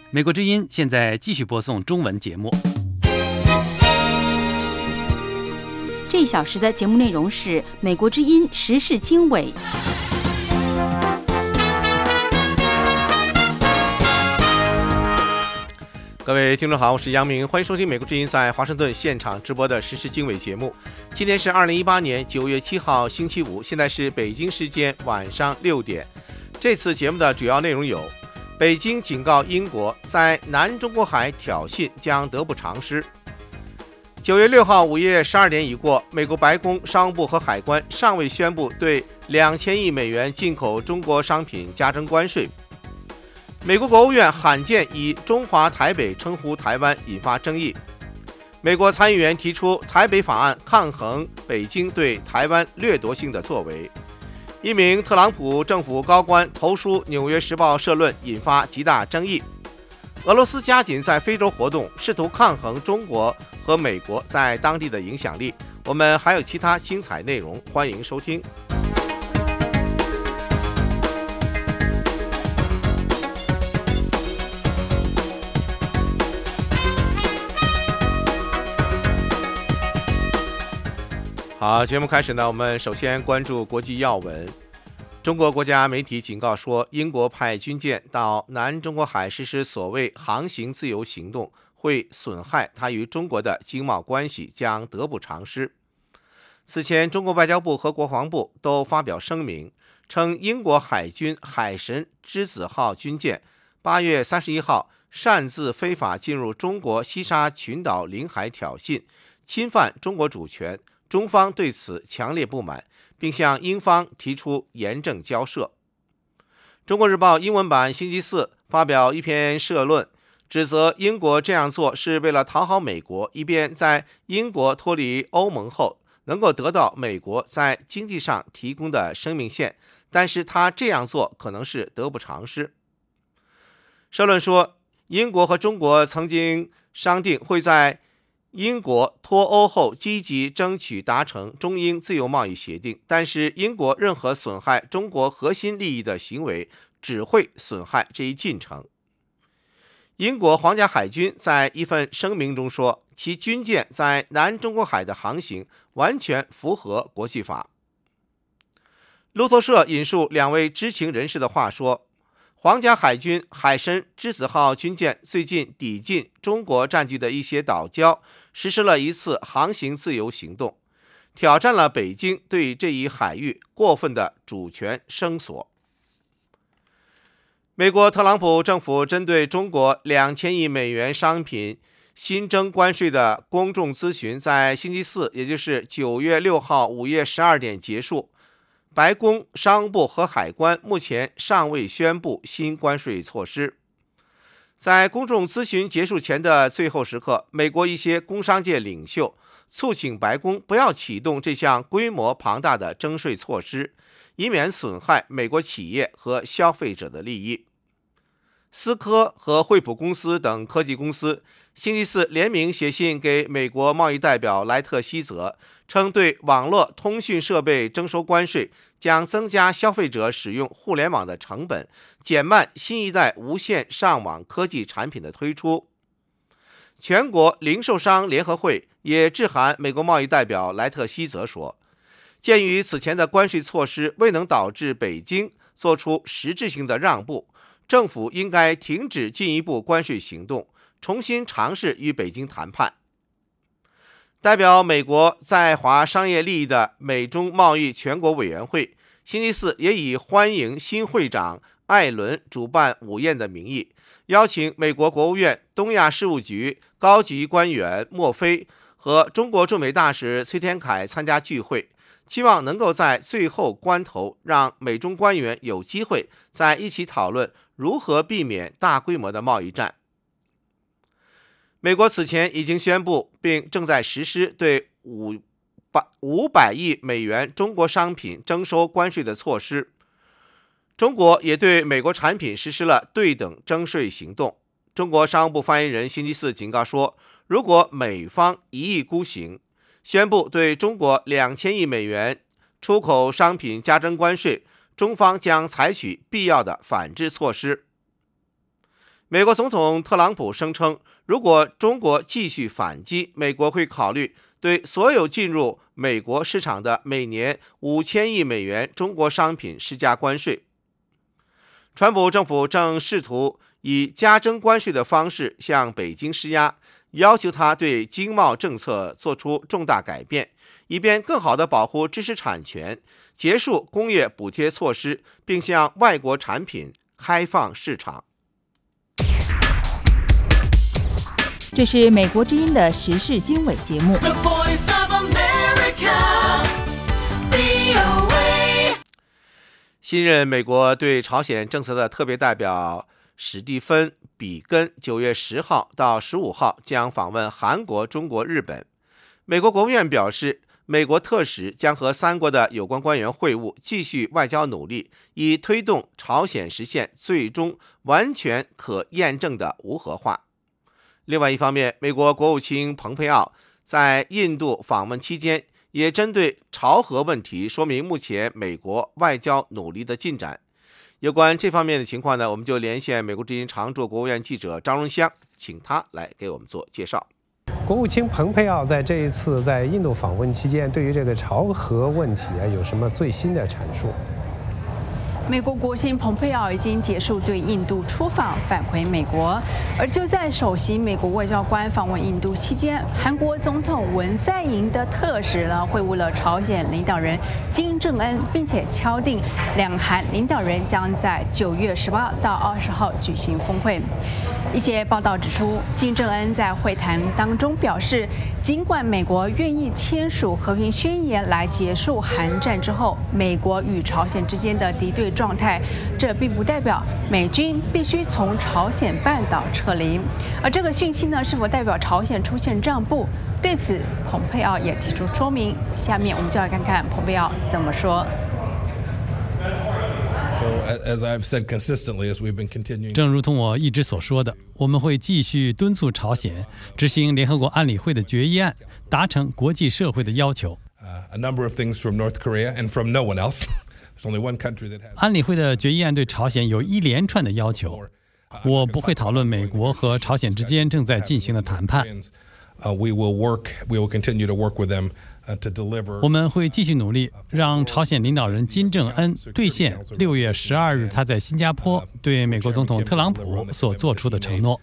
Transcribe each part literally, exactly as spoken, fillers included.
美国之音现在继续播送中文节目。 这一小时的节目内容是美国之音时事经纬。 各位听众好，我是杨明，欢迎收听美国之音在华盛顿现场直播的时事经纬节目。今天是二零一八年九月七号星期五，现在是北京时间晚上六点。这次节目的主要内容有：北京警告英国，在南中国海挑衅将得不偿失。九月六号午夜十二点已过，美国白宫、商务部和海关尚未宣布对两千亿美元进口中国商品加征关税。美国国务院罕见以中华台北称呼台湾，引发争议。美国参议员提出台北法案，抗衡北京对台湾掠夺性的作为。一名特朗普政府高官投书《纽约时报》社论，引发极大争议。俄罗斯加紧在非洲活动，试图抗衡中国和美国在当地的影响力。我们还有其他精彩内容，欢迎收听。好，节目开始呢，我们首先关注国际要闻。中国国家媒体警告说，英国派军舰到南中国海实施所谓航行自由行动，会损害它与中国的经贸关系，将得不偿失。此前，中国外交部和国防部都发表声明，称英国海军海神之子号军舰八月三十一号擅自非法进入中国西沙群岛领海挑衅，侵犯中国主权。中方对此强烈不满，并向英方提出严正交涉。中国日报英文版星期四发表一篇社论，指责英国这样做是为了讨好美国，以便在英国脱离欧盟后能够得到美国在经济上提供的生命线，但是他这样做可能是得不偿失。社论说，英国和中国曾经商定会在英国脱欧后积极争取达成中英自由贸易协定，但是英国任何损害中国核心利益的行为只会损害这一进程。英国皇家海军在一份声明中说，其军舰在南中国海的航行完全符合国际法。路透社引述两位知情人士的话说，皇家海军海神之子号军舰最近抵近中国占据的一些岛礁，实施了一次航行自由行动，挑战了北京对这一海域过分的主权声索。美国特朗普政府针对中国两千亿美元商品新征关税的公众咨询在星期四，也就是九月六号午夜十二点结束。白宫、商务部和海关目前尚未宣布新关税措施。在公众咨询结束前的最后时刻，美国一些工商界领袖促请白宫不要启动这项规模庞大的征税措施，以免损害美国企业和消费者的利益。思科和惠普公司等科技公司星期四联名写信给美国贸易代表莱特希泽，称对网络通讯设备征收关税将增加消费者使用互联网的成本，减慢新一代无线上网科技产品的推出。全国零售商联合会也致函美国贸易代表莱特希泽说，鉴于此前的关税措施未能导致北京做出实质性的让步，政府应该停止进一步关税行动，重新尝试与北京谈判。代表美国在华商业利益的美中贸易全国委员会星期四也以欢迎新会长艾伦主办午宴的名义，邀请美国国务院东亚事务局高级官员莫菲和中国驻美大使崔天凯参加聚会，期望能够在最后关头让美中官员有机会在一起讨论如何避免大规模的贸易战。美国此前已经宣布并正在实施对五百亿美元中国商品征收关税的措施。中国也对美国产品实施了对等征税行动。中国商务部发言人星期四警告说，如果美方一意孤行，宣布对中国两千亿美元出口商品加征关税，中方将采取必要的反制措施。 美国总统特朗普声称，如果中国继续反击，美国会考虑对所有进入美国市场的每年五千亿美元中国商品施加关税。川普政府正试图以加征关税的方式向北京施压，要求他对经贸政策做出重大改变，以便更好地保护知识产权，结束工业补贴措施，并向外国产品开放市场。 这是美国之音的时事经纬节目。 新任美国对朝鲜政策的特别代表史蒂芬·比根九月十号到十五号将访问韩国、中国、日本。美国国务院表示，美国特使将和三国的有关官员会晤，继续外交努力，以推动朝鲜实现最终完全可验证的无核化。另外一方面，美国国务卿蓬佩奥在印度访问期间，也针对朝核问题说明目前美国外交努力的进展。有关这方面的情况呢，我们就连线美国之音常驻国务院记者张荣香，请他来给我们做介绍。 国务卿蓬佩奥在这一次在印度访问期间，对于这个朝核问题啊，有什么最新的阐述？ 美国国务卿蓬佩奥已经结束对印度出访，返回美国。而就在首席美国外交官访问印度期间，韩国总统文在寅的特使呢会晤了朝鲜领导人金正恩，并且敲定两韩领导人将在九月十八到二十号举行峰会。一些报道指出，金正恩在会谈当中表示，尽管美国愿意签署和平宣言来结束韩战之后美国与朝鲜之间的敌对状态，这并不代表美军必须从朝鲜半岛撤离。而这个讯息呢，是否代表朝鲜出现让步？对此，蓬佩奥也提出说明。下面我们就来看看蓬佩奥怎么说。 正如同我一直所说的，我们会继续敦促朝鲜执行联合国安理会的决议案，达成国际社会的要求。安理会的决议案对朝鲜有一连串的要求，我不会讨论美国和朝鲜之间正在进行的谈判。我们会继续努力，让朝鲜领导人金正恩兑现六月十二日他在新加坡对美国总统特朗普所做出的承诺。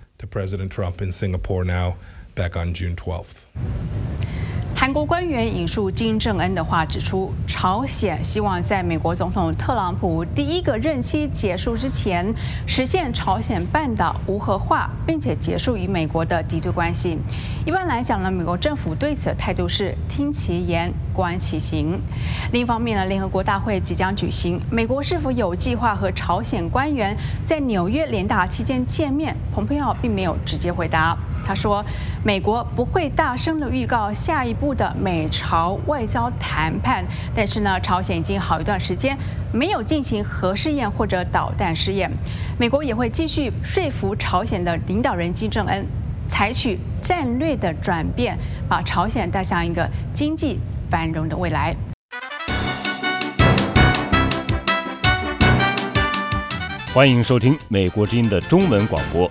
韩国官员引述金正恩的话指出，朝鲜希望在美国总统特朗普第一个任期结束之前，实现朝鲜半岛无核化，并且结束与美国的敌对关系。一般来讲呢，美国政府对此的态度是听其言，观其行。另一方面呢，联合国大会即将举行，美国是否有计划和朝鲜官员在纽约联大期间见面？蓬佩奥并没有直接回答。他说，美国不会大声地预告下一步的美朝外交谈判，但是呢，朝鲜已经好一段时间没有进行核试验或者导弹试验，美国也会继续说服朝鲜的领导人金正恩采取战略的转变，把朝鲜带向一个经济繁荣的未来。 欢迎收听美国之音的中文广播。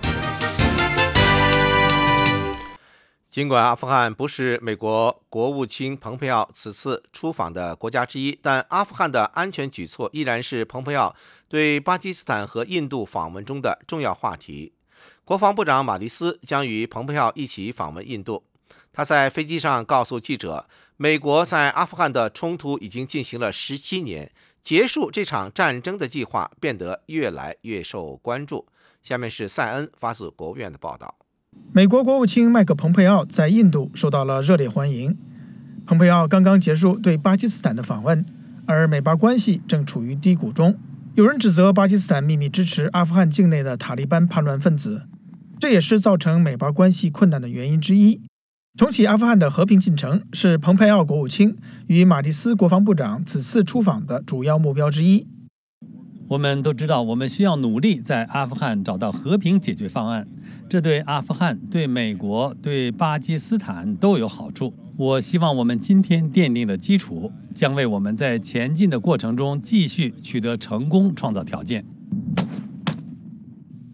尽管阿富汗不是美国国务卿蓬佩奥此次出访的国家之一，但阿富汗的安全举措依然是蓬佩奥对巴基斯坦和印度访问中的重要话题。国防部长马蒂斯将与蓬佩奥一起访问印度。他在飞机上告诉记者，美国在阿富汗的冲突已经进行了十七年，结束这场战争的计划变得越来越受关注。下面是塞恩发自国务院的报道。 美国国务卿麦克蓬佩奥在印度受到了热烈欢迎。蓬佩奥刚刚结束对巴基斯坦的访问，而美巴关系正处于低谷中。有人指责巴基斯坦秘密支持阿富汗境内的塔利班叛乱分子，这也是造成美巴关系困难的原因之一。重启阿富汗的和平进程是蓬佩奥国务卿与马蒂斯国防部长此次出访的主要目标之一。 我们都知道，我们需要努力在阿富汗找到和平解决方案，这对阿富汗、对美国、对巴基斯坦都有好处。我希望我们今天奠定的基础，将为我们在前进的过程中继续取得成功创造条件。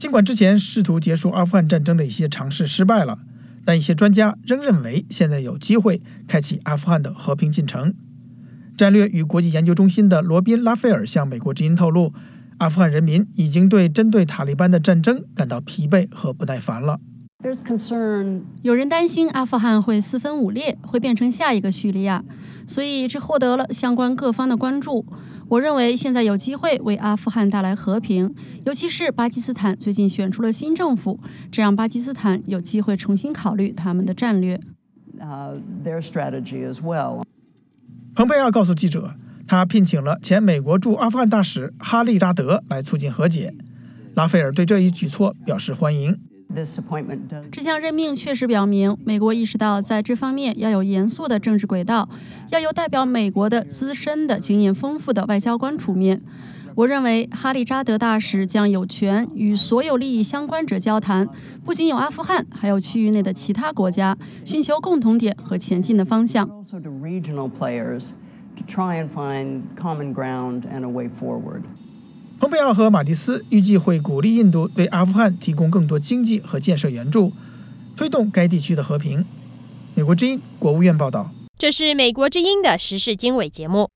尽管之前试图结束阿富汗战争的一些尝试失败了，但一些专家仍认为现在有机会开启阿富汗的和平进程。战略与国际研究中心的罗宾·拉斐尔向美国之音透露，阿富汗人民已经对针对塔利班的战争感到疲惫和不耐烦了。 有人担心阿富汗会四分五裂，会变成下一个叙利亚，所以这获得了相关各方的关注。我认为现在有机会为阿富汗带来和平，尤其是巴基斯坦最近选出了新政府，这让巴基斯坦有机会重新考虑他们的战略。 Uh, their strategy as well. 蓬佩奥告诉记者，他聘请了前美国驻阿富汗大使哈利扎德来促进和解。拉斐尔对这一举措表示欢迎。 这项任命确实表明，美国意识到在这方面要有严肃的政治轨道，要由代表美国的资深的经验丰富的外交官出面。我认为哈利扎德大使将有权与所有利益相关者交谈，不仅有阿富汗，还有区域内的其他国家，寻求共同点和前进的方向。 蓬佩奥和马蒂斯预计会鼓励印度对阿富汗提供更多经济和建设援助，推动该地区的和平。美国之音国务院报道。 这是美国之音的时事经纬节目。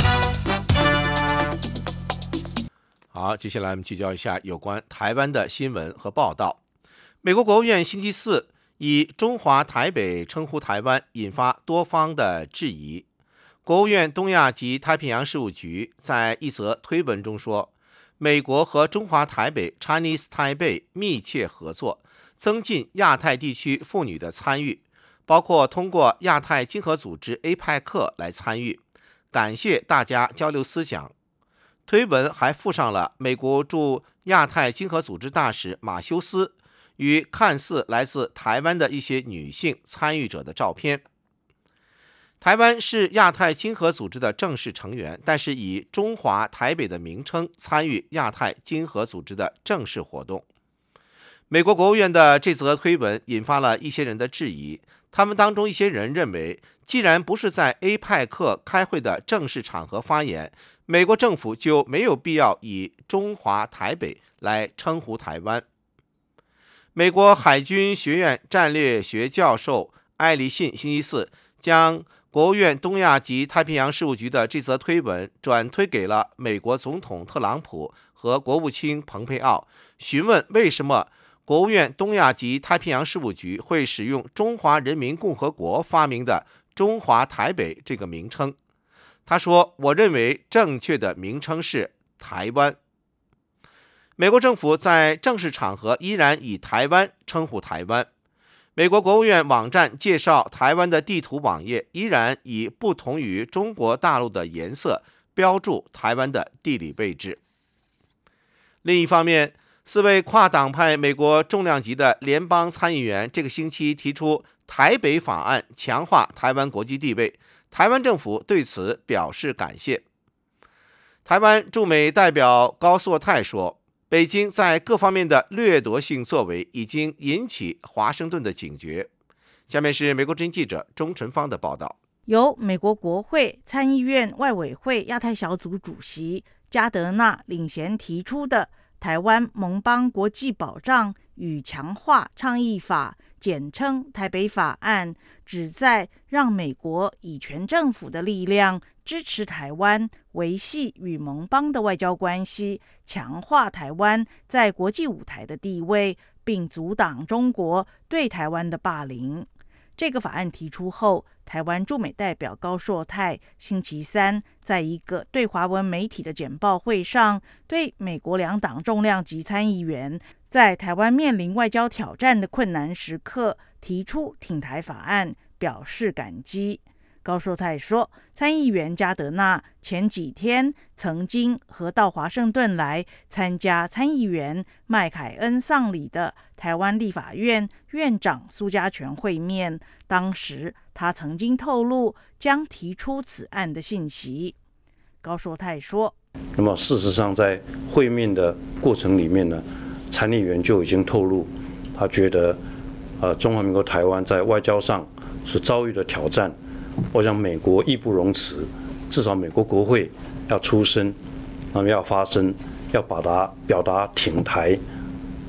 好，接下来我们聚焦一下有关台湾的新闻和报道。美国国务院星期四以中华台北称呼台湾，引发多方的质疑。国务院东亚及太平洋事务局在一则推文中说，美国和中华台北 Chinese Taipei 密切合作，增进亚太地区妇女的参与，包括通过亚太经合组织 A P E C 来参与，感谢大家交流思想。推文还附上了美国驻亚太经合组织大使马修斯与看似来自台湾的一些女性参与者的照片。台湾是亚太经合组织的正式成员，但是以中华台北的名称参与亚太经合组织的正式活动。美国国务院的这则推文引发了一些人的质疑，他们当中一些人认为，既然不是在 A P E C 开会的正式场合发言，美国政府就没有必要以中华台北来称呼台湾。美国海军学院战略学教授埃里信星期四将国务院东亚及太平洋事务局的这则推文转推给了美国总统特朗普和国务卿蓬佩奥，询问为什么国务院东亚及太平洋事务局会使用中华人民共和国发明的中华台北这个名称。他说，我认为正确的名称是台湾。美国政府在正式场合依然以台湾称呼台湾。美国国务院网站介绍台湾的地图网页依然以不同于中国大陆的颜色标注台湾的地理位置。另一方面，四位跨党派美国重量级的联邦参议员这个星期提出台北法案，强化台湾国际地位，台湾政府对此表示感谢。台湾驻美代表高硕泰说，北京在各方面的掠夺性作为已经引起华盛顿的警觉。下面是美国之音记者钟纯芳的报道。 由美国国会参议院外委会亚太小组主席加德纳领衔提出的台湾盟邦国际保障与强化倡议法，简称台北法案，旨在让美国以全政府的力量支持台湾维系与盟邦的外交关系，强化台湾在国际舞台的地位，并阻挡中国对台湾的霸凌。这个法案提出后，台湾驻美代表高硕泰星期三在一个对华文媒体的简报会上，对美国两党重量级参议员在台湾面临外交挑战的困难时刻提出挺台法案表示感激。高硕泰说，参议员加德纳前几天曾经和到华盛顿来参加参议员麦凯恩丧礼的台湾立法院院长苏家全会面，当时他曾经透露将提出此案的信息。高硕泰说， 那么事实上在会面的过程里面呢，参议员就已经透露，他觉得呃，中华民国台湾在外交上是遭遇了挑战，我想美国义不容辞，至少美国国会要出声，那么要发声，要表达表达挺台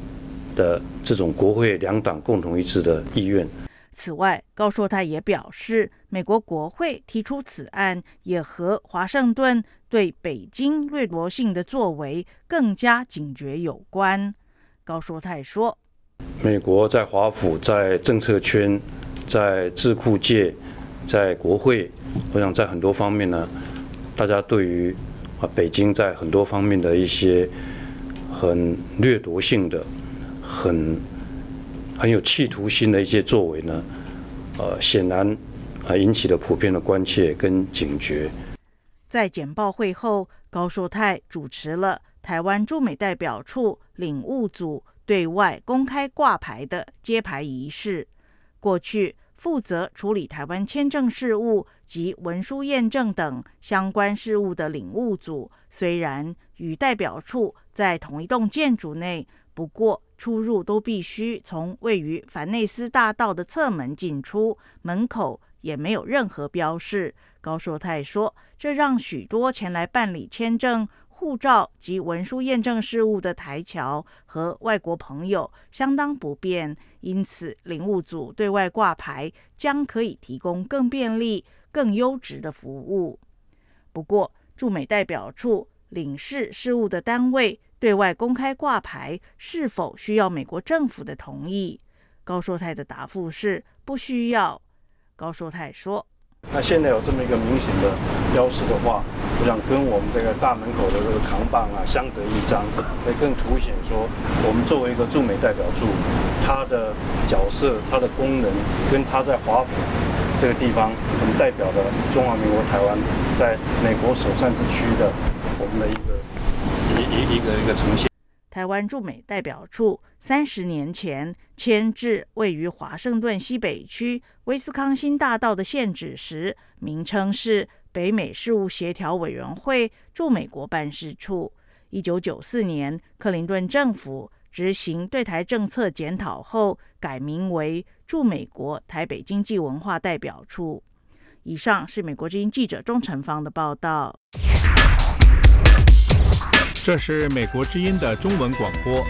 的这种国会两党共同一致的意愿。 此外，高硕泰也表示，美国国会提出此案，也和华盛顿对北京掠夺性的作为更加警觉有关。高硕泰说， 美国在华府、在政策圈、在智库界、在国会，我想在很多方面呢，大家对于啊北京在很多方面的一些很掠夺性的、很很有企图心的一些作为呢，呃，显然啊引起了普遍的关切跟警觉。 在简报会后，高硕泰主持了台湾驻美代表处领务组对外公开挂牌的揭牌仪式。过去负责处理台湾签证事务及文书验证等相关事务的领务组，虽然与代表处在同一栋建筑内，不过出入都必须从位于凡内斯大道的侧门进出，门口也没有任何标示。高硕泰说，这让许多前来办理签证、护照及文书验证事务的台侨和外国朋友相当不便，因此领务组对外挂牌将可以提供更便利、更优质的服务。不过，驻美代表处领事事务的单位对外公开挂牌是否需要美国政府的同意？高硕泰的答复是不需要。高硕泰说， 那现在有这么一个明显的标识的话，我想跟我们这个大门口的这个扛棒啊相得益彰，会更凸显说我们作为一个驻美代表处，它的角色、它的功能，跟它在华府这个地方，我们代表的中华民国台湾在美国首善之区的我们的一个一一一个一个呈现。 台湾驻美代表处三十年前迁至位于华盛顿西北区威斯康辛大道的现址时，名称是北美事务协调委员会驻美国办事处。一九九四年，克林顿政府执行对台政策检讨后，改名为驻美国台北经济文化代表处。以上是美国之音记者钟成芳的报道。 这是美国之音的中文广播。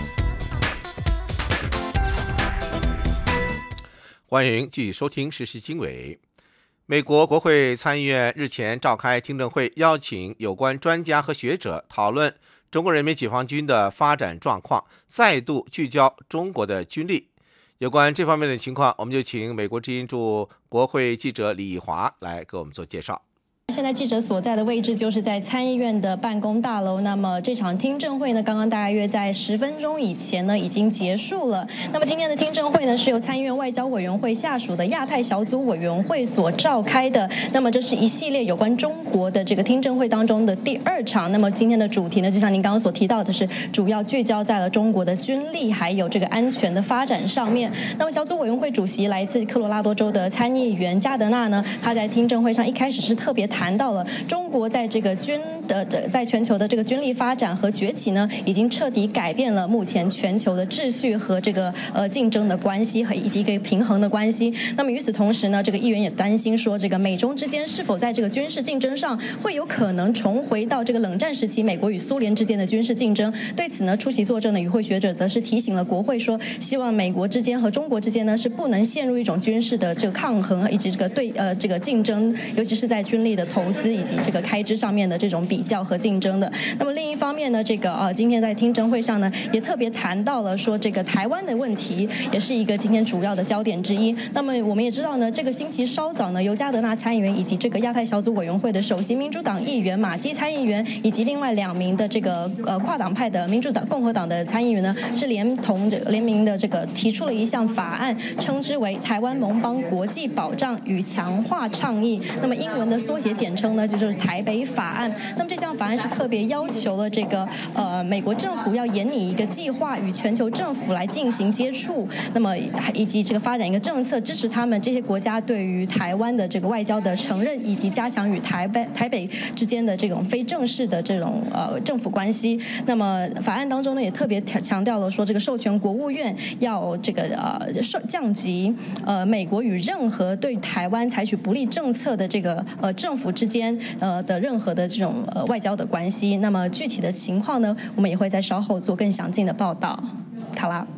欢迎继续收听时事经纬。美国国会参议院日前召开听证会，邀请有关专家和学者讨论中国人民解放军的发展状况，再度聚焦中国的军力。有关这方面的情况，我们就请美国之音驻国会记者李以华来给我们做介绍。 现在记者所在的位置就是在参议院的办公大楼。那么这场听证会呢，刚刚大约在十分钟以前呢已经结束了。那么今天的听证会呢，是由参议院外交委员会下属的亚太小组委员会所召开的。那么这是一系列有关中国的这个听证会当中的第二场。那么今天的主题呢，就像您刚刚所提到的是，主要聚焦在了中国的军力还有这个安全的发展上面。那么小组委员会主席来自科罗拉多州的参议员加德纳呢，他在听证会上一开始是特别谈到了中国在这个军的在全球的这个军力发展和崛起呢，已经彻底改变了目前全球的秩序和这个呃竞争的关系和以及一个平衡的关系。那么与此同时呢，这个议员也担心说，这个美中之间是否在这个军事竞争上会有可能重回到这个冷战时期美国与苏联之间的军事竞争。对此呢，出席作证的与会学者则是提醒了国会说，希望美国之间和中国之间呢是不能陷入一种军事的这个抗衡以及这个对呃这个竞争，尤其是在军力的投资以及这个开支上面的这种比较和竞争的。那么另一方面呢，这个呃今天在听证会上呢，也特别谈到了说，这个台湾的问题也是一个今天主要的焦点之一。那么我们也知道呢，这个星期稍早呢，由加德纳参议员以及这个亚太小组委员会的首席民主党议员马基参议员以及另外两名的这个呃跨党派的民主党、共和党的参议员呢，是连同这个联名的这个提出了一项法案，称之为台湾盟邦国际保障与强化倡议。那么英文的缩写简称呢，就是台北法案。那么这项法案是特别要求了这个呃美国政府要研拟一个计划，与全球政府来进行接触，那么以及这个发展一个政策，支持他们这些国家对于台湾的这个外交的承认，以及加强与台北台北之间的这种非正式的这种呃政府关系。那么法案当中呢，也特别强调了说，这个授权国务院要这个呃降级呃美国与任何对台湾采取不利政策的这个呃政府之间呃的任何的这种呃外交的关系。那么具体的情况呢，我们也会在稍后做更详尽的报道。卡拉。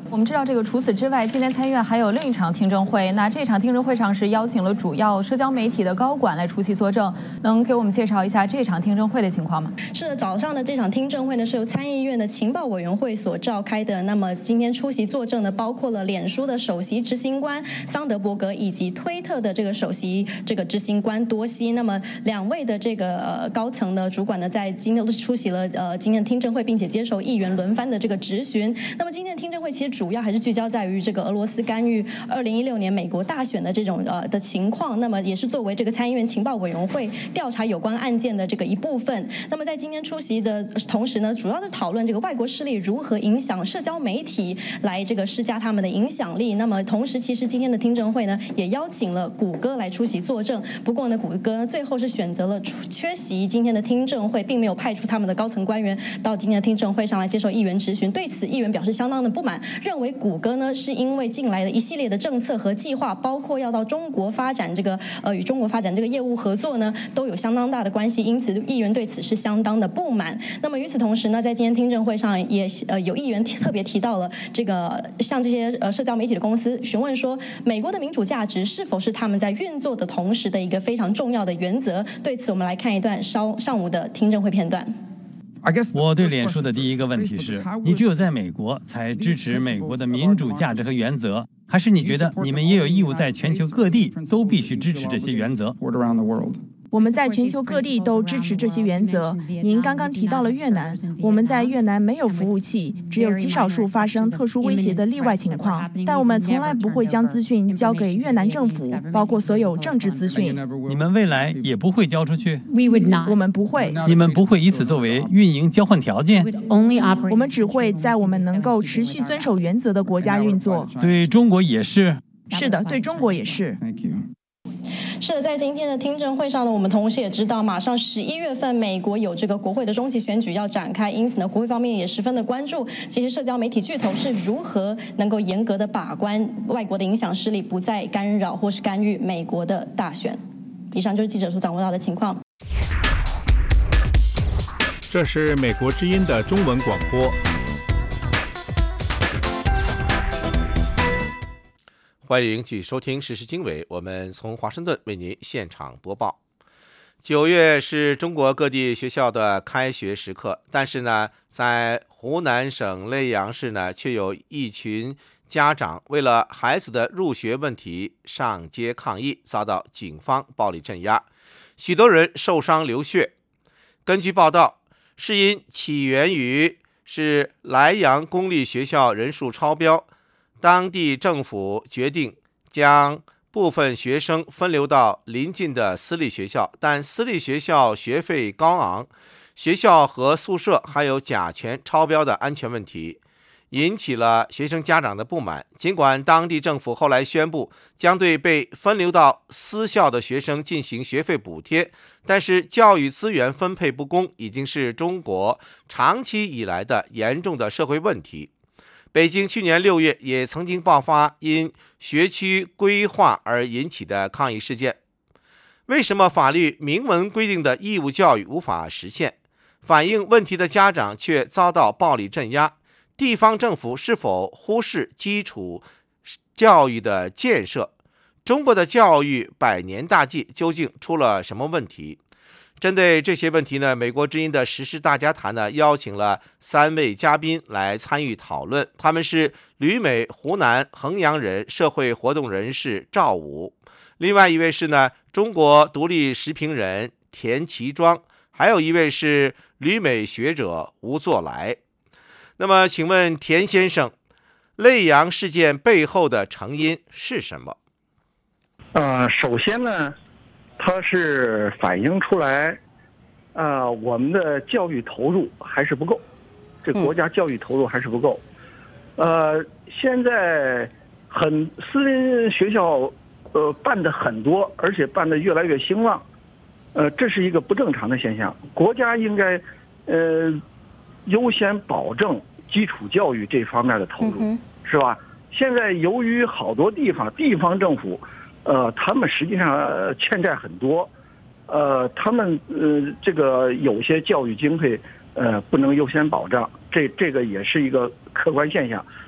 我们知道，这个除此之外，今天参议院还有另一场听证会。那这场听证会上是邀请了主要社交媒体的高管来出席作证，能给我们介绍一下这场听证会的情况吗？ 是的，早上的这场听证会呢是由参议院的情报委员会所召开的。那么今天出席作证的包括了脸书的首席执行官桑德伯格以及推特的这个首席这个执行官多西。那么两位的这个呃高层的主管呢，在今天都出席了呃今天的听证会，并且接受议员轮番的这个质询。那么今天的听证会其实主要还是聚焦在于这个俄罗斯干预二零一六年美国大选的这种呃的情况，那么也是作为这个参议院情报委员会调查有关案件的这个一部分。那么在今天出席的同时呢，主要是讨论这个外国势力如何影响社交媒体来这个施加他们的影响力。那么同时，其实今天的听证会呢，也邀请了谷歌来出席作证。不过呢，谷歌呢最后是选择了缺席今天的听证会，并没有派出他们的高层官员到今天的听证会上来接受议员质询。对此，议员表示相当的不满，认为谷歌呢是因为近来的一系列的政策和计划，包括要到中国发展这个呃与中国发展这个业务合作呢，都有相当大的关系，因此议员对此是相当的不满。那么与此同时呢，在今天听证会上也呃有议员特别提到了这个像这些呃社交媒体的公司，询问说美国的民主价值是否是他们在运作的同时的一个非常重要的原则。对此，我们来看一段稍上午的听证会片段。 我对脸书的第一个问题是，你只有在美国才支持美国的民主价值和原则，还是你觉得你们也有义务在全球各地都必须支持这些原则？ 我们在全球各地都支持这些原则。您刚刚提到了越南，我们在越南没有服务器，只有极少数发生特殊威胁的例外情况，但我们从来不会将资讯交给越南政府，包括所有政治资讯。 你们未来也不会交出去？ 我们不会。 你们不会以此作为运营交换条件？ 我们只会在我们能够持续遵守原则的国家运作。 对中国也是？ 是的，对中国也是。 是的，在今天的听证会上呢，我们同时也知道，马上十一月份美国有这个国会的中期选举要展开，因此呢，国会方面也十分的关注这些社交媒体巨头是如何能够严格的把关外国的影响势力不再干扰或是干预美国的大选。以上就是记者所掌握到的情况。 这是美国之音的中文广播。 欢迎继续收听时事经纬，我们从华盛顿为您现场播报。九月是中国各地学校的开学时刻，但是呢，在湖南省溧阳市呢，却有一群家长为了孩子的入学问题上街抗议，遭到警方暴力镇压，许多人受伤流血。根据报道，事因起源于是莱阳公立学校人数超标，当地政府决定将部分学生分流到邻近的私立学校，但私立学校学费高昂，学校和宿舍还有甲醛超标的安全问题，引起了学生家长的不满。尽管当地政府后来宣布将对被分流到私校的学生进行学费补贴，但是教育资源分配不公已经是中国长期以来的严重的社会问题。北京去年六月也曾经爆发因学区规划而引起的抗议事件。为什么法律明文规定的义务教育无法实现？反映问题的家长却遭到暴力镇压？地方政府是否忽视基础教育的建设？中国的教育百年大计究竟出了什么问题？针对这些问题呢，美国之音的时事大家谈呢，邀请了三位嘉宾来参与讨论。他们是旅美湖南衡阳人社会活动人士赵武，另外一位是呢中国独立时评人田其庄，还有一位是旅美学者吴作来。那么请问田先生，溧阳事件背后的成因是什么？ 呃，首先呢，它是反映出来，呃，我们的教育投入还是不够，这国家教育投入还是不够。呃，现在很私立学校，呃，办的很多，而且办的越来越兴旺，呃，这是一个不正常的现象。国家应该，呃，优先保证基础教育这方面的投入，嗯、是吧？现在由于好多地方地方政府。呃，他们实际上欠债很多，呃，他们呃这个有些教育经费呃不能优先保障，这这个也是一个客观现象。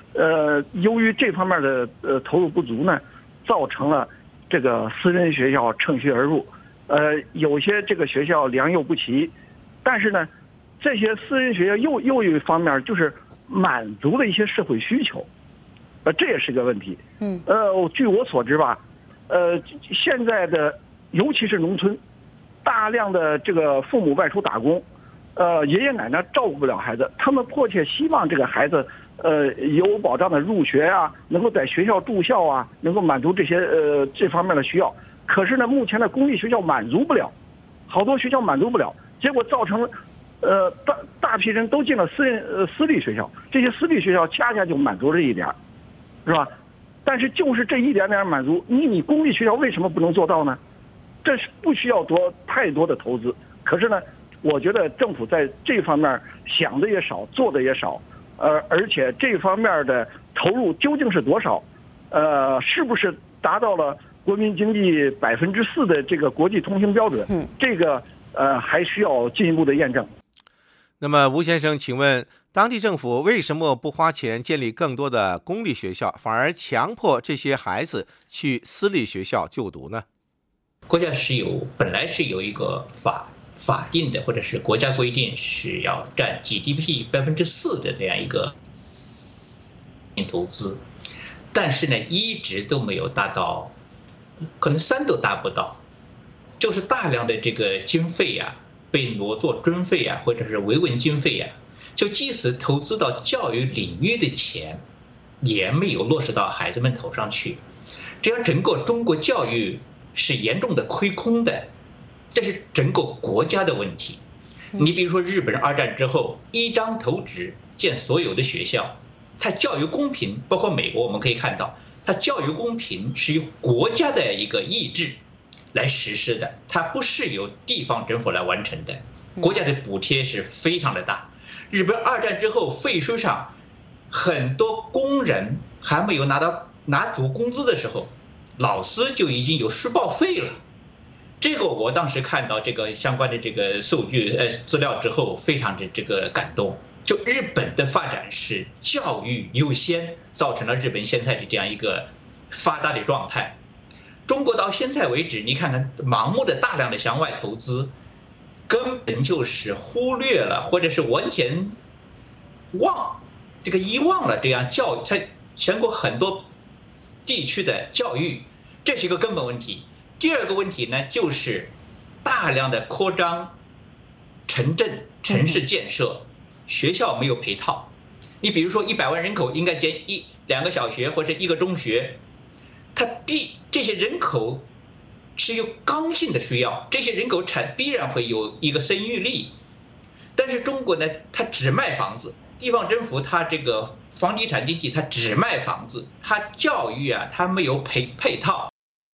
呃，由于这方面的呃投入不足呢，造成了这个私人学校趁虚而入，呃，有些这个学校良莠不齐，但是呢，这些私人学校又又有一方面就是满足了一些社会需求，呃，这也是个问题。 嗯， 呃，据我所知吧，呃，现在的尤其是农村，大量的这个父母外出打工，呃，爷爷奶奶照顾不了孩子，他们迫切希望这个孩子。呃，有保障的入学啊，能够在学校住校啊，能够满足这些呃这方面的需要。可是呢，目前的公立学校满足不了，好多学校满足不了，结果造成了，呃大大批人都进了私人呃私立学校，这些私立学校恰恰就满足这一点，是吧？但是就是这一点点满足，你你公立学校为什么不能做到呢？这是不需要多太多的投资，可是呢，我觉得政府在这方面想的也少，做的也少。呃，而且这方面的投入究竟是多少？呃，是不是达到了国民经济百分之四的这个国际通行标准？嗯，这个呃还需要进一步的验证。 那么，吴先生，请问当地政府为什么不花钱建立更多的公立学校，反而强迫这些孩子去私立学校就读呢？ 国家是有本来是有一个法。法定的或者是国家规定是要占 G D P 百分之四的这样一个投资，但是呢一直都没有达到，可能三都达不到，就是大量的这个经费呀、啊、被挪作军费呀、啊、或者是维稳经费呀、啊，就即使投资到教育领域的钱，也没有落实到孩子们头上去，这样整个中国教育是严重的亏空的。这是整个国家的问题。你比如说，日本二战之后一张图纸建所有的学校，它教育公平，包括美国我们可以看到，它教育公平是由国家的一个意志来实施的，它不是由地方政府来完成的。国家的补贴是非常的大。日本二战之后废墟上很多工人还没有拿到拿足工资的时候，老师就已经有书报废了。这个我当时看到这个相关的这个数据呃资料之后，非常的这个感动。就日本的发展是教育优先，造成了日本现在的这样一个发达的状态。中国到现在为止，你看看盲目的大量的向外投资，根本就是忽略了或者是完全忘这个遗忘了这样教育在全国很多地区的教育，这是一个根本问题。第二个问题呢，就是大量的扩张城镇城市建设，学校没有配套。你比如说一百万人口应该建一两个小学或者一个中学，它必这些人口是有刚性的需要，这些人口产必然会有一个生育力。但是中国呢，它只卖房子，地方政府它这个房地产经济它只卖房子，它教育啊它没有配配套。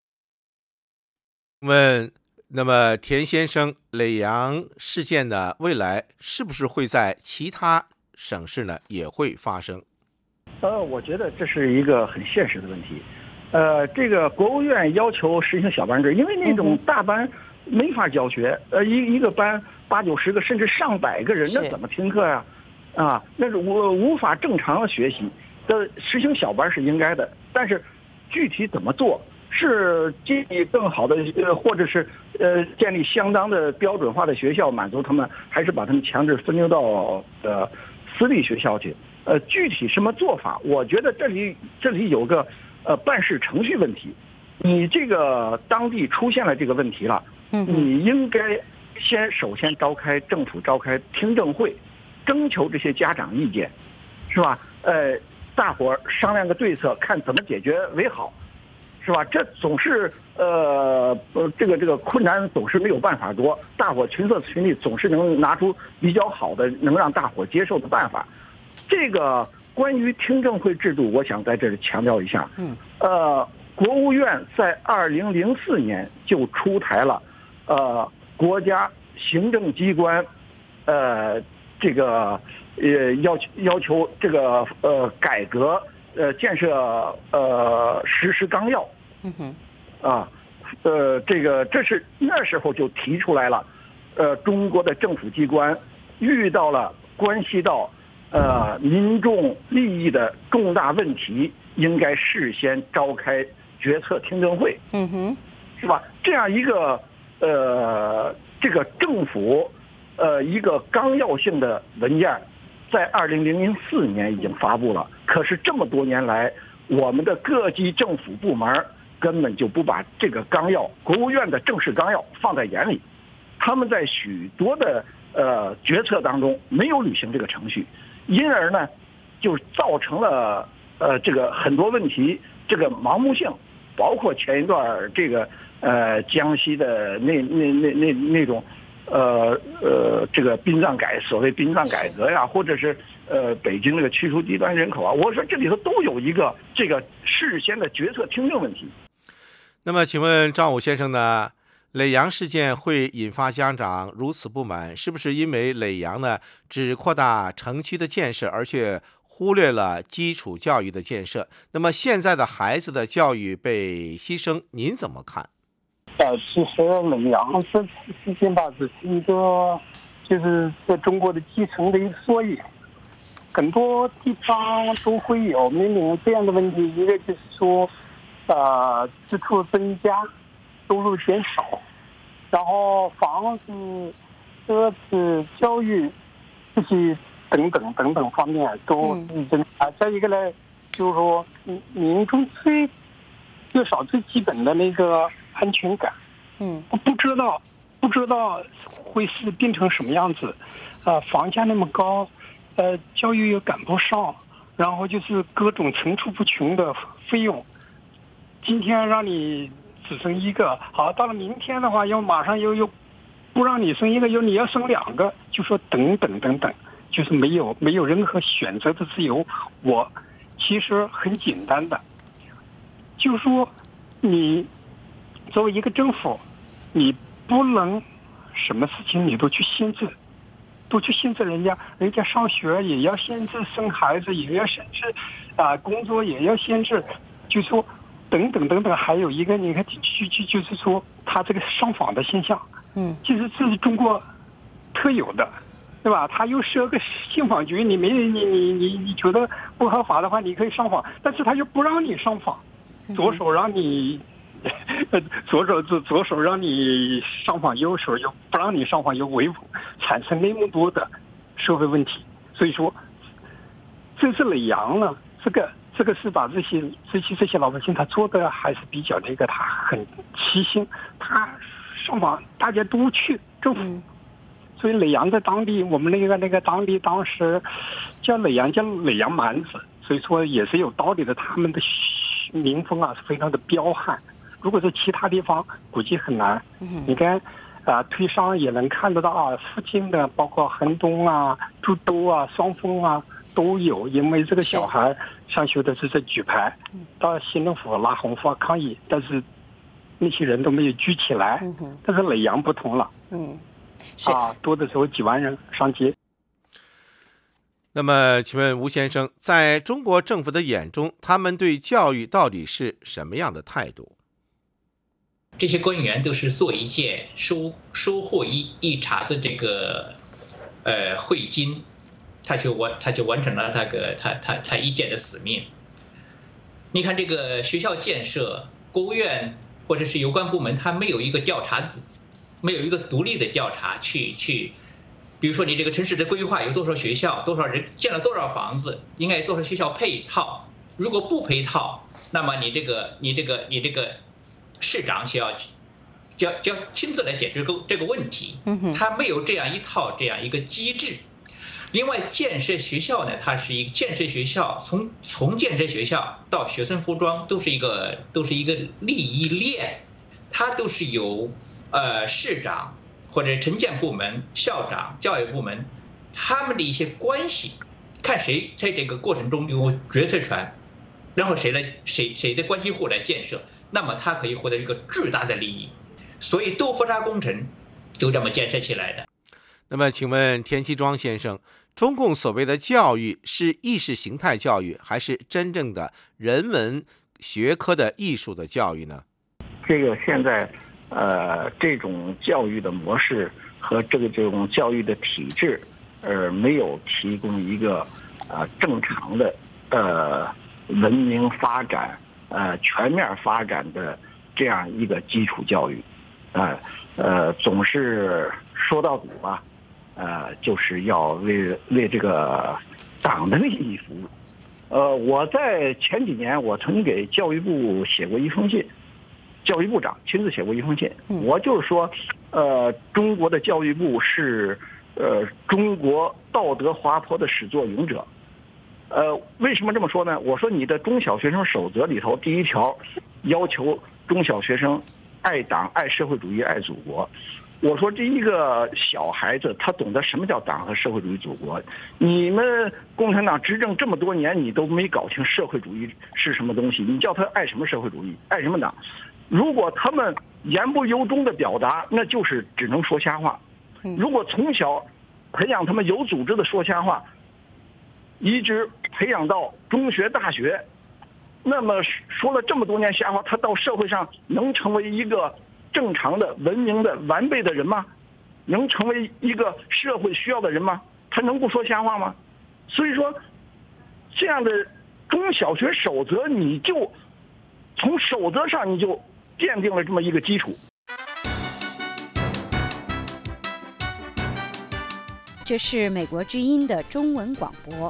问，那么田先生，耒阳事件的未来是不是会在其他省市呢也会发生？ 呃，我觉得这是一个很现实的问题。呃，这个国务院要求实行小班制，因为那种大班没法教学，呃，一一个班八九十个甚至上百个人，那怎么听课呀？啊，那是无无法正常学习。的实行小班是应该的，但是具体怎么做？是建立更好的，呃，或者是呃建立相当的标准化的学校满足他们，还是把他们强制分流到呃私立学校去？呃，具体什么做法？我觉得这里这里有个呃办事程序问题。你这个当地出现了这个问题了，你应该先首先召开政府召开听证会，征求这些家长意见，是吧？呃，大伙儿商量个对策，看怎么解决为好。是吧？这总是呃呃，这个这个困难总是没有办法多，大伙群策群力，总是能拿出比较好的，能让大伙接受的办法。这个关于听证会制度，我想在这里强调一下。嗯。呃，国务院在二零零四年就出台了，呃，国家行政机关，呃，这个呃要求要求这个呃改革呃建设呃实施纲要。嗯哼，啊，呃，这个这是那时候就提出来了，呃，中国的政府机关遇到了关系到呃民众利益的重大问题，应该事先召开决策听证会， 嗯哼， 是吧？这样一个呃这个政府呃一个纲要性的文件，在二零零四年已经发布了，可是这么多年来，我们的各级政府部门根本就不把这个纲要，国务院的正式纲要放在眼里，他们在许多的呃决策当中没有履行这个程序，因而呢，就造成了呃这个很多问题，这个盲目性，包括前一段这个呃江西的那那那那那种呃呃这个殡葬改所谓殡葬改革呀，或者是呃北京这个驱除低端人口啊，我说这里头都有一个这个事先的决策听证问题。 那么请问张武先生呢，耒阳事件会引发家长如此不满，是不是因为耒阳呢只扩大城区的建设，而却忽略了基础教育的建设？那么现在的孩子的教育被牺牲，您怎么看？ 呃，其实耒阳这次事件吧，只是一个就是在中国的基层的一个缩影，很多地方都会有面临这样的问题。一个就是说，呃，支出增加，收入减少，然后房子、车子、教育这些等等等等方面都是增加。再一个呢，就是说民众最至少最基本的那个安全感， 嗯， 不知道不知道会是变成什么样子，呃，房价那么高，呃，教育又赶不上，然后就是各种层出不穷的费用。今天让你只生一个，好，到了明天的话，又马上又又不让你生一个，又你要生两个，就说等等等等，就是没有没有任何选择的自由。我其实很简单的，就说你作为一个政府，你不能什么事情你都去限制，都去限制人家，人家上学也要限制，生孩子也要限制，啊、呃，工作也要限制，就说等等等等。还有一个，你看，就就就是说，他这个上访的现象， 嗯， 其实这是中国特有的，对吧？他又设个信访局，你没你你你你觉得不合法的话，你可以上访，但是他又不让你上访，左手让你。左手左左手让你上访，右手又不让你上访，又维护，产生那么多的社会问题。所以说，这次耒阳呢，这个这个是把这些这些这些老百姓他做的还是比较那个，他很齐心，他上访大家都去政府。嗯，所以耒阳在当地，我们那个那个当地当时叫耒阳叫耒阳蛮子，所以说也是有道理的，他们的民风啊是非常的彪悍。如果是其他地方，估计很难。 嗯、 你看，啊、呃，推上也能看得到啊，附近的包括衡东啊、株洲啊、双峰啊都有，因为这个小孩上学的是在举牌，到县政府拉红花抗议，但是那些人都没有聚起来。 嗯、 但是耒阳不同了， 嗯， 啊，多的时候几万人上街。 那么，请问吴先生，在中国政府的眼中，他们对教育到底是什么样的态度？ 这些官员都是做一件收收获一一茬子这个呃汇金，他就完他就完成了那个他他他一件的使命。你看这个学校建设，国务院或者是有关部门，他没有一个调查组，没有一个独立的调查去去，比如说你这个城市的规划有多少学校，多少人建了多少房子，应该有多少学校配套，如果不配套，那么你这个你这个你这个。市长需要就要就要亲自来解决这个这个问题，他没有这样一套这样一个机制。另外，建设学校呢，它是一个建设学校，从从建设学校到学生服装都是一个都是一个利益链，它都是由呃市长或者城建部门、校长、教育部门他们的一些关系，看谁在这个过程中有决策权，然后谁来谁谁的关系户来建设。那么它可以获得一个巨大的利益，所以豆腐渣工程就这么建设起来的。 那么请问田其庄先生，中共所谓的教育是意识形态教育，还是真正的人文学科的艺术的教育呢？ 这个现在呃这种教育的模式和这个这种教育的体制， 而没有提供一个呃正常的呃文明发展、呃全面发展的这样一个基础教育，呃呃总是说到底吧，呃就是要为为这个党的利益服务。呃，我在前几年我曾经给教育部写过一封信，教育部长亲自写过一封信，我就是说，呃，中国的教育部是呃中国道德滑坡的始作俑者。呃，为什么这么说呢？我说你的中小学生守则里头第一条要求中小学生爱党、爱社会主义、爱祖国。我说这一个小孩子他懂得什么叫党和社会主义祖国，你们共产党执政这么多年，你都没搞清社会主义是什么东西，你叫他爱什么社会主义，爱什么党？如果他们言不由衷的表达，那就是只能说瞎话。如果从小培养他们有组织的说瞎话，一直培养到中学、大学，那么说了这么多年瞎话，他到社会上能成为一个正常的、文明的、完备的人吗？能成为一个社会需要的人吗？他能不说瞎话吗？所以说，这样的中小学守则，你就从守则上你就奠定了这么一个基础。 这是美国之音的中文广播。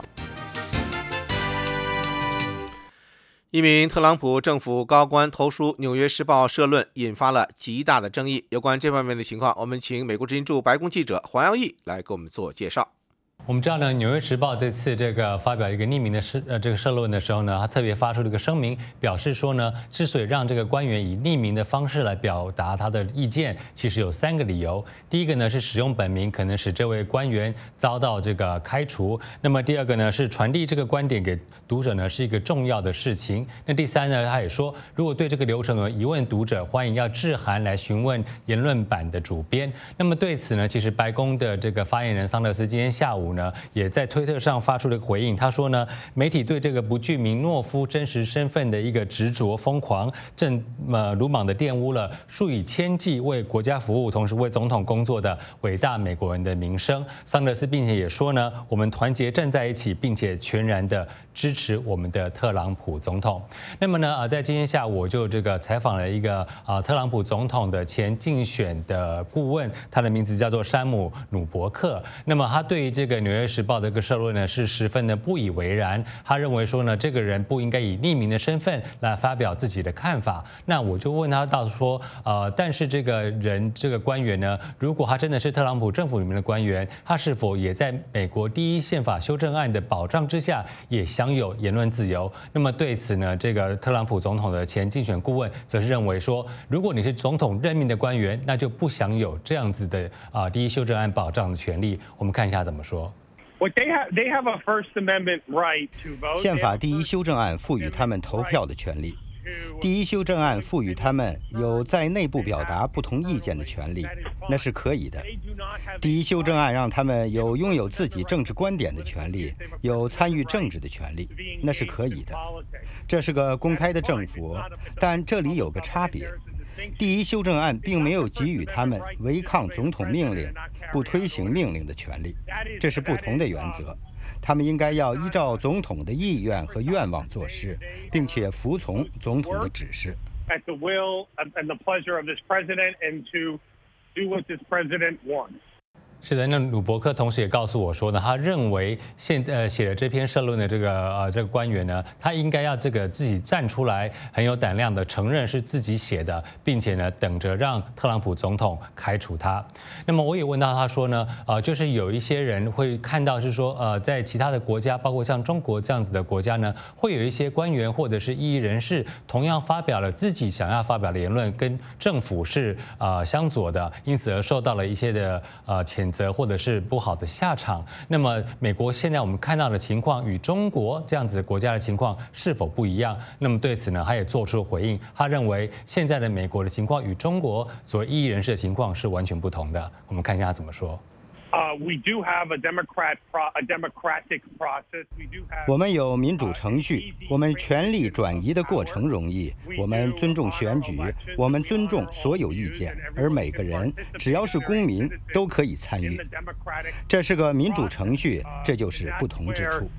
一名特朗普政府高官投书《纽约时报》社论，引发了极大的争议。有关这方面的情况，我们请美国之音驻白宫记者黄耀义来给我们做介绍。 我们知道呢，《纽约时报》这次这个发表一个匿名的社呃这个社论的时候呢，他特别发出了一个声明，表示说呢，之所以让这个官员以匿名的方式来表达他的意见，其实有三个理由。第一个呢是使用本名可能使这位官员遭到这个开除。那么第二个呢是传递这个观点给读者呢是一个重要的事情。那第三呢，他也说，如果对这个流程有疑问，读者欢迎要致函来询问言论版的主编。那么对此呢，其实白宫的这个发言人桑德斯今天下午呢，也在推特上发出了一个回应。他说呢，媒体对这个不具名诺夫真实身份的一个执着疯狂，正呃鲁莽的玷污了数以千计为国家服务，同时为总统工作的伟大美国人的名声。桑德斯并且也说呢，我们团结站在一起，并且全然的支持我们的特朗普总统。那么呢，啊，在今天下午我就这个采访了一个啊特朗普总统的前竞选的顾问，他的名字叫做山姆努伯克。那么他对于这个《纽约时报》的一个社论呢是十分的不以为然，他认为说呢，这个人不应该以匿名的身份来发表自己的看法。那我就问他到说，呃，但是这个人这个官员呢，如果他真的是特朗普政府里面的官员，他是否也在美国第一宪法修正案的保障之下，也享有言论自由？那么对此呢，这个特朗普总统的前竞选顾问则是认为说，如果你是总统任命的官员，那就不享有这样子的啊、呃、第一修正案保障的权利。我们看一下怎么说。 宪法第一修正案赋予他们投票的权利。第一修正案赋予他们有在内部表达不同意见的权利，那是可以的。第一修正案让他们有拥有自己政治观点的权利，有参与政治的权利，那是可以的。这是个公开的政府，但这里有个差别。第一修正案并没有给予他们违抗总统命令、不推行命令的权利，这是不同的原则。他们应该要依照总统的意愿和愿望做事，并且服从总统的指示。 是的，那鲁伯克同时也告诉我说呢，他认为现呃写了这篇社论的这个呃这个官员呢，他应该要这个自己站出来，很有胆量的承认是自己写的，并且呢等着让特朗普总统开除他。那么我也问到他说呢，呃就是有一些人会看到是说呃在其他的国家，包括像中国这样子的国家呢，会有一些官员或者是异议人士同样发表了自己想要发表的言论，跟政府是呃相左的，因此而受到了一些的呃谴责或者是不好的下场。那么美国现在我们看到的情况与中国这样子的国家的情况是否不一样？那么对此呢，他也做出了回应，他认为现在的美国的情况与中国所谓异议人士的情况是完全不同的。我们看一下他怎么说。 我们有民主程序，我们权力转移的过程容易，我们尊重选举，我们尊重所有意见，而每个人只要是公民都可以参与。这是个民主程序，这就是不同之处。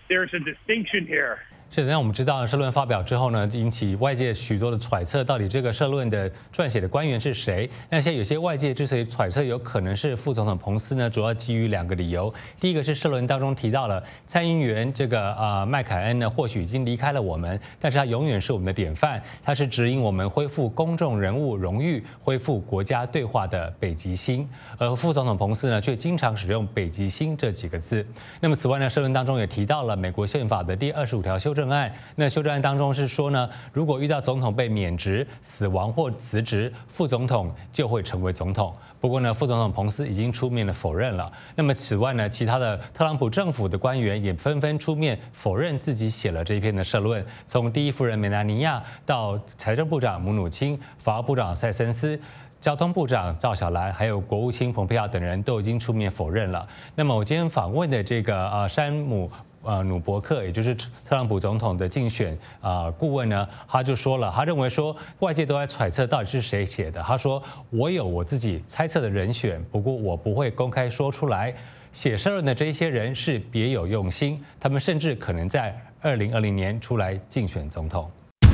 是的，那我们知道社论发表之后呢，引起外界许多的揣测，到底这个社论的撰写的官员是谁？那现在有些外界之所以揣测有可能是副总统彭斯呢，主要基于两个理由。第一个是社论当中提到了参议员这个呃麦凯恩呢，或许已经离开了我们，但是他永远是我们的典范，他是指引我们恢复公众人物荣誉、恢复国家对话的北极星。而副总统彭斯呢，却经常使用北极星这几个字。那么此外呢，社论当中也提到了美国宪法的第二十五条修正案。那修正案当中是说呢，如果遇到总统被免职、死亡或辞职，副总统就会成为总统。不过呢，副总统彭斯已经出面了否认了。那么此外呢，其他的特朗普政府的官员也纷纷出面否认自己写了这一篇的社论。从第一夫人梅兰妮亚到财政部长姆努钦、法务部长塞森斯、交通部长赵小兰，还有国务卿蓬佩奥等人都已经出面否认了。那么我今天访问的这个呃山姆。呃，努伯克，也就是特朗普总统的竞选呃顾问呢，他就说了，他认为说外界都在揣测到底是谁写的。他说我有我自己猜测的人选，不过我不会公开说出来。写社论的这些人是别有用心，他们甚至可能在二零二零年出来竞选总统。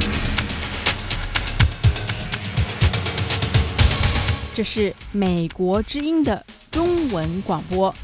这是美国之音的中文广播。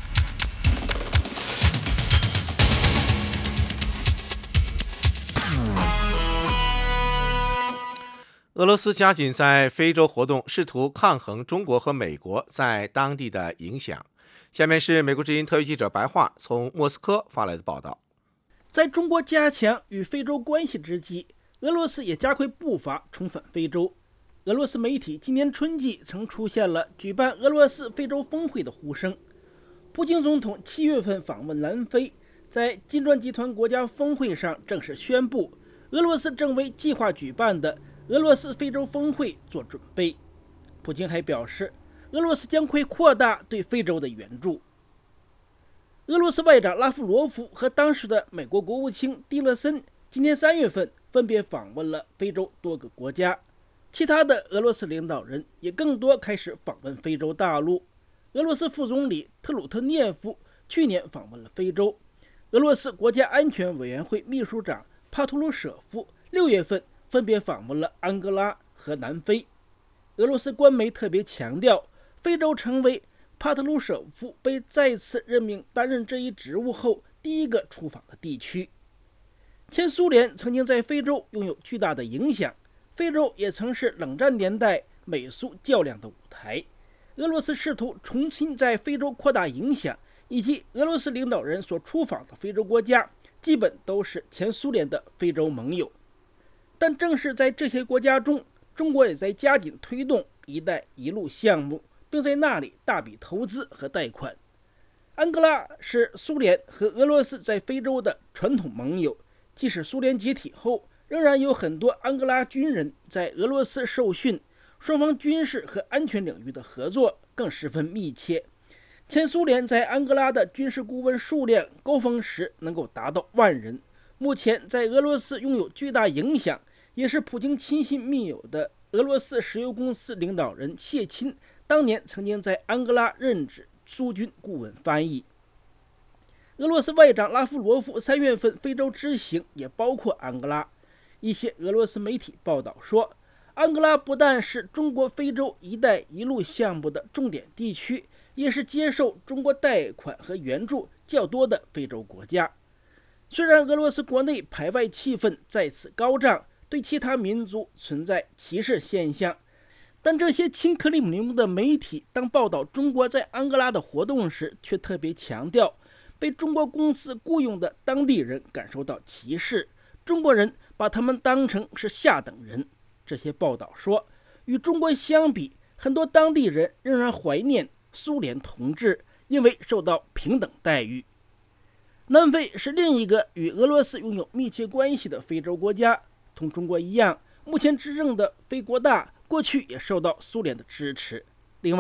俄罗斯加紧在非洲活动，试图抗衡中国和美国在当地的影响。下面是美国之音特约记者白桦从莫斯科发来的报道。 在中国加强与非洲关系之际，俄罗斯也加快步伐重返非洲。俄罗斯媒体今年春季曾出现了举办俄罗斯非洲峰会的呼声。普京总统七月份访问南非，在金砖集团国家峰会上正式宣布，俄罗斯正为计划举办的俄罗斯非洲峰会做准备。普京还表示，俄罗斯将会扩大对非洲的援助。俄罗斯外长拉夫罗夫和当时的美国国务卿蒂勒森今年三月份分别访问了非洲多个国家，其他的俄罗斯领导人也更多开始访问非洲大陆。俄罗斯副总理特鲁特涅夫去年访问了非洲，俄罗斯国家安全委员会秘书长帕图鲁舍夫六月份分别访问了安哥拉和南非。俄罗斯官媒特别强调，非洲成为帕特鲁舍夫被再次任命担任这一职务后第一个出访的地区。前苏联曾经在非洲拥有巨大的影响，非洲也曾是冷战年代美苏较量的舞台。俄罗斯试图重新在非洲扩大影响，以及俄罗斯领导人所出访的非洲国家基本都是前苏联的非洲盟友。但正是在这些国家中，中国也在加紧推动“一带一路”项目，并在那里大笔投资和贷款。安哥拉是苏联和俄罗斯在非洲的传统盟友，即使苏联解体后，仍然有很多安哥拉军人在俄罗斯受训，双方军事和安全领域的合作更十分密切。前苏联在安哥拉的军事顾问数量高峰时能够达到万人。目前在俄罗斯拥有巨大影响，也是普京亲信密友的俄罗斯石油公司领导人谢钦，当年曾经在安哥拉任职苏军顾问翻译。俄罗斯外长拉夫罗夫三月份非洲之行也包括安哥拉。一些俄罗斯媒体报道说，安哥拉不但是中国非洲“一带一路”项目的重点地区，也是接受中国贷款和援助较多的非洲国家。虽然俄罗斯国内排外气氛再次高涨，对其他民族存在歧视现象，但这些亲克里姆林宫的媒体当报道中国在安哥拉的活动时，却特别强调被中国公司雇佣的当地人感受到歧视，中国人把他们当成是下等人。这些报道说，与中国相比，很多当地人仍然怀念苏联统治，因为受到平等待遇。南非是另一个与俄罗斯拥有密切关系的非洲国家，同中国一样，目前执政的非国大过去也受到苏联的支持。另外，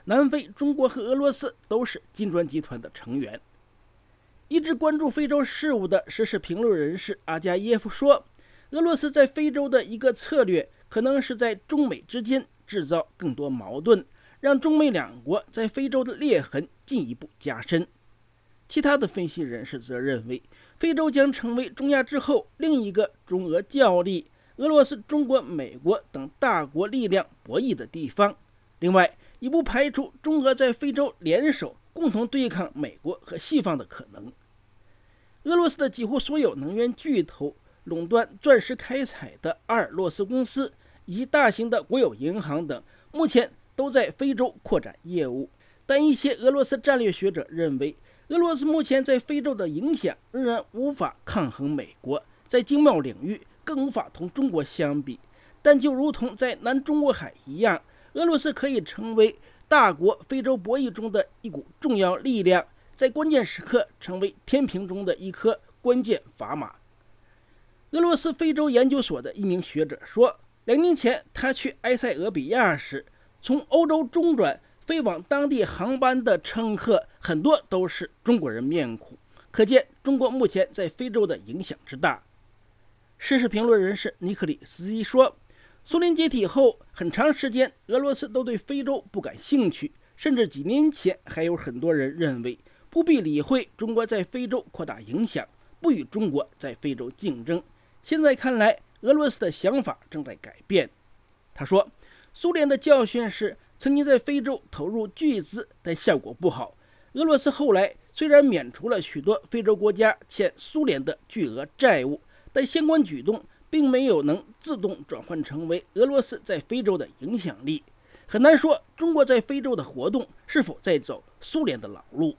南非、中国和俄罗斯都是金砖集团的成员。一直关注非洲事务的时事评论人士阿加耶夫说，俄罗斯在非洲的一个策略可能是在中美之间制造更多矛盾，让中美两国在非洲的裂痕进一步加深。其他的分析人士则认为，非洲将成为中亚之后另一个中俄较力、俄罗斯、中国、美国等大国力量博弈的地方。另外，也不排除中俄在非洲联手共同对抗美国和西方的可能。俄罗斯的几乎所有能源巨头垄断钻石开采的阿尔洛斯公司以及大型的国有银行等，目前都在非洲扩展业务。但一些俄罗斯战略学者认为，俄罗斯目前在非洲的影响仍然无法抗衡美国，在经贸领域更无法同中国相比。但就如同在南中国海一样，俄罗斯可以成为大国非洲博弈中的一股重要力量，在关键时刻成为天平中的一颗关键砝码。俄罗斯非洲研究所的一名学者说，两年前他去埃塞俄比亚时，从欧洲中转飞往当地航班的乘客很多都是中国人面孔，可见中国目前在非洲的影响之大。时事评论人士尼克里斯基说，苏联解体后很长时间俄罗斯都对非洲不感兴趣，甚至几年前还有很多人认为不必理会中国在非洲扩大影响，不与中国在非洲竞争。现在看来，俄罗斯的想法正在改变。他说，苏联的教训是曾经在非洲投入巨资，但效果不好。俄罗斯后来虽然免除了许多非洲国家欠苏联的巨额债务，但相关举动并没有能自动转换成为俄罗斯在非洲的影响力。很难说中国在非洲的活动是否在走苏联的老路。